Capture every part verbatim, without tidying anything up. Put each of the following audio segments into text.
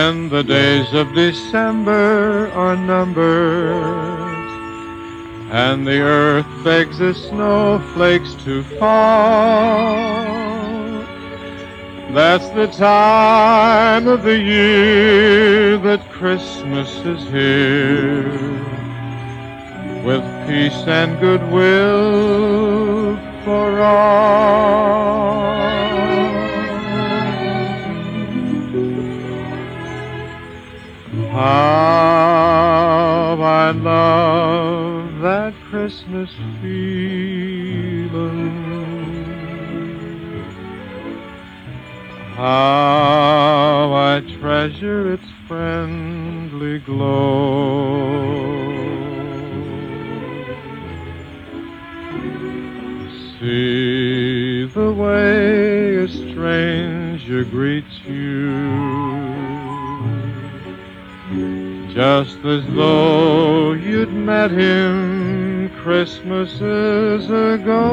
when the days of December are numbered, and the earth begs the snowflakes to fall. That's the time of the year that Christmas is here, with peace and goodwill for all. How I love that Christmas feeling, how I treasure its friendly glow. See the way a stranger greets you, just as though you'd met him Christmases ago.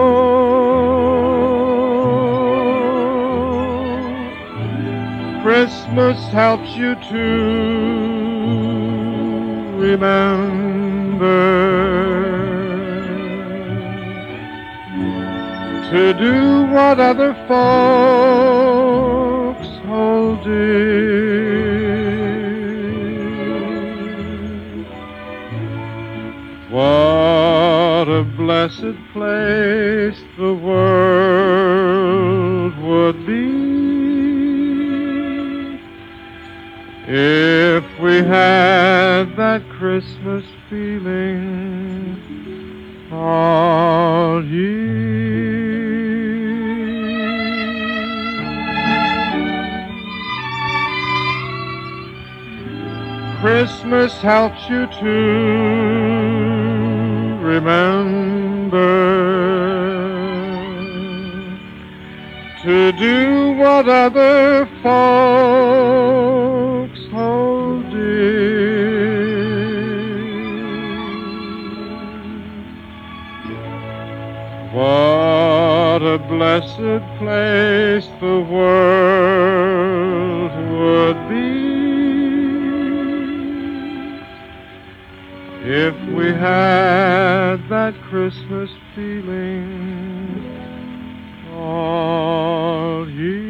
Christmas helps you to remember, to do what other folks hold dear. What a blessed place the world would be if we had that Christmas feeling all year. Christmas helps you to remember, to do what other folks hold dear. What a blessed place the world would be if we had that Christmas feeling all year.